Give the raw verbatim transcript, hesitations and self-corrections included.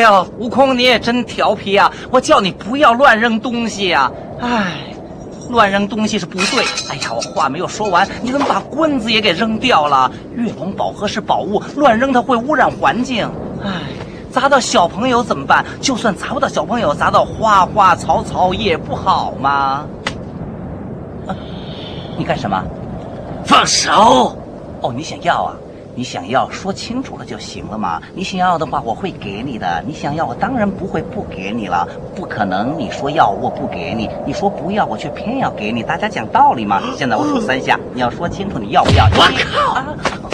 呦，悟空你也真调皮啊！我叫你不要乱扔东西啊！哎，乱扔东西是不对。哎呀，我话没有说完，你怎么把棍子也给扔掉了？月光宝盒是宝物，乱扔它会污染环境。哎，砸到小朋友怎么办？就算砸不到小朋友，砸到花花草草也不好吗？啊，你干什么？ 放手！ 哦，你想要啊？你想要说清楚了就行了嘛。你想要的话，我会给你的。你想要，我当然不会不给你了。不可能，你说要我不给你，你说不要我却偏要给你。大家讲道理嘛。现在我数三下，你要说清楚你要不要。 我靠！ 啊